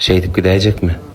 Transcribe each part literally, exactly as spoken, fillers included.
şey edip gidecek mi?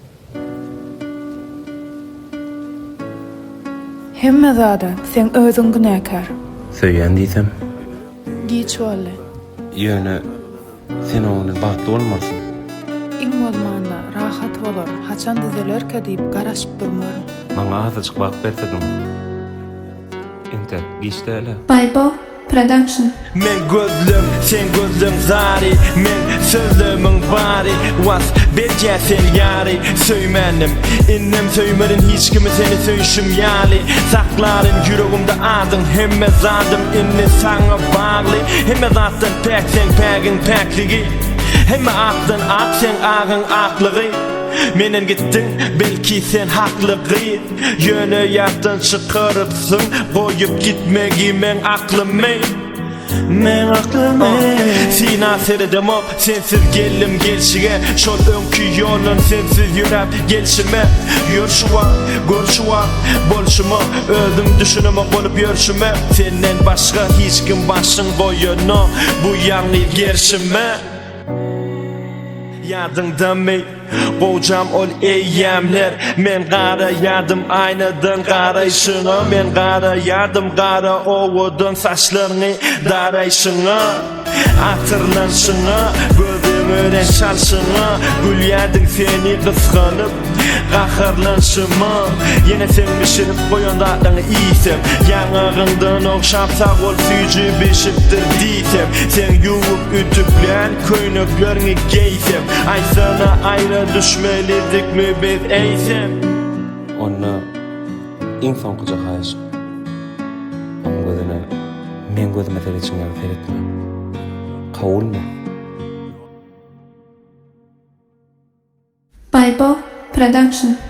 Hemme zada sen özüň günäkär. Söyleyen diysem, Giç bolle. yöne sen onu baktı olmasın. Iň bolmanda rahat bolar. Haçan düzelerke diýip garaşyp durmarym. Bana azıcık bak bersedin. Inte, geçti hele. Bible Production. Men gözlüm, sen gözlüm zari. Men sözlümün bari. Was berce sen yari. Söymenim, innem söymerin hiç kimi seni söyüşüm yali. Sakların yüreğimde adın. Hemme zadım inni sana bağlı. Hemme zattın pek sen pegin pekligi. Hemme aktın ak sen ağın aklığı. Menen gittin belki sen haklığı. Yöne yaptın çıkarıpsın. Koyup gitmegi men aklımı. Men aklımı Sina serdim o sensiz gelim gelşige. Şol önkü yolun sensiz yürep gelşime. Yürşuva, görşuva, bolşuma. Öldüm düşünüme bolup yürşüme. Senden başka hiç kim başın boyunu bu yanlı gerşime. Yadında mı? Kocam ol eyyemler. Men gara yardım aynadan garayşına. Men gara yardım gara ovudun saçlarını darayşına. Hatırlanşına, gözüm ören çalşına. Gül yedin seni kıskanıp kahırlanşıma. Yine sen pişirip koyan dağını iysem. Yanağından okşapsak ol süyücü bişiptir diysem. Sen yuvup ütüpleyen köynüklerini giysem. Ay sana ayrı düşmelidik mi biz eysem. Onu insan kucak aşık. Onun gözüne, men gözüme seyretçin yani seyretme. Kavul mu? Bible Production.